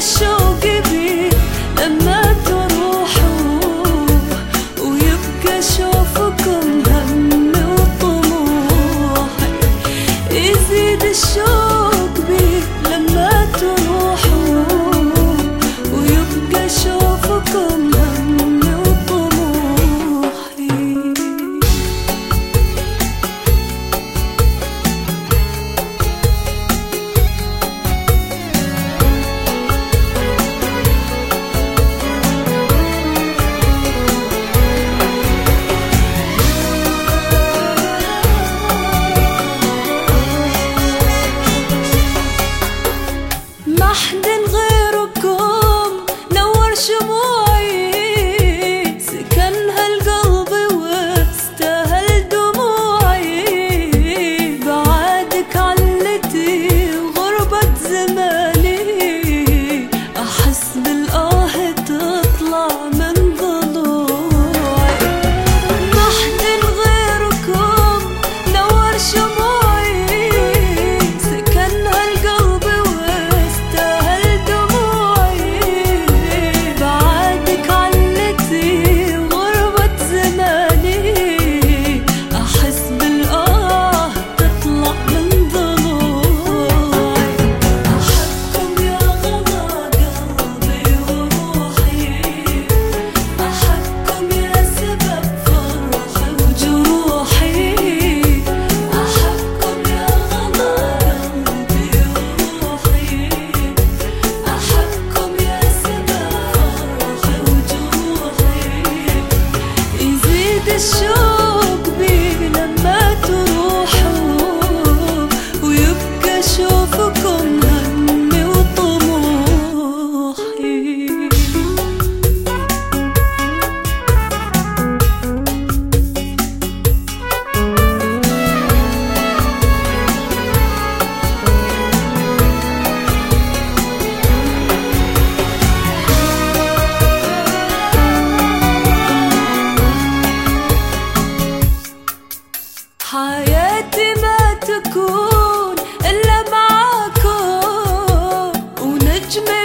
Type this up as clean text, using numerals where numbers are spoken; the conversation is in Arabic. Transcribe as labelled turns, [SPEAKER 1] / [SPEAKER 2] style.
[SPEAKER 1] الشوق بي لما تروحوا ويبقى شوفكم همي وطموحي. يزيد الشوق بي لما تروحوا ويبقى شوفكم همي وطموحي. ما حد غيركم نور شموعي، سكن هالقلب واستاهل دموعي. بعادك علتي وغربة زماني، أحس بالآه تطلع من ضلوعي. ما حد غيركم نور شموعي، سكن هالقلب الشوق بي لما تروحوا ويبقى شوفكم همي وطموحي. حياتي ما تكون إلا معاكم ونجمي